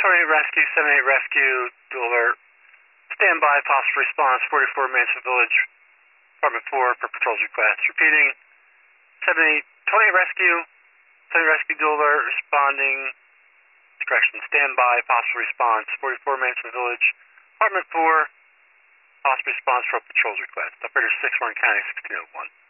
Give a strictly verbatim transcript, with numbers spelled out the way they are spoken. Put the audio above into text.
twenty-eight Rescue, seventy-eight Rescue, dual alert. Stand by, possible response, forty-four Manson Village, Apartment four, for patrols request. Repeating, seventy-eight, twenty-eight Rescue, seventy Rescue, dual alert, responding, correction, stand by, possible response, forty-four Manson Village, Apartment four, possible response for a patrols request. Operator six, Warren County, sixteen oh one.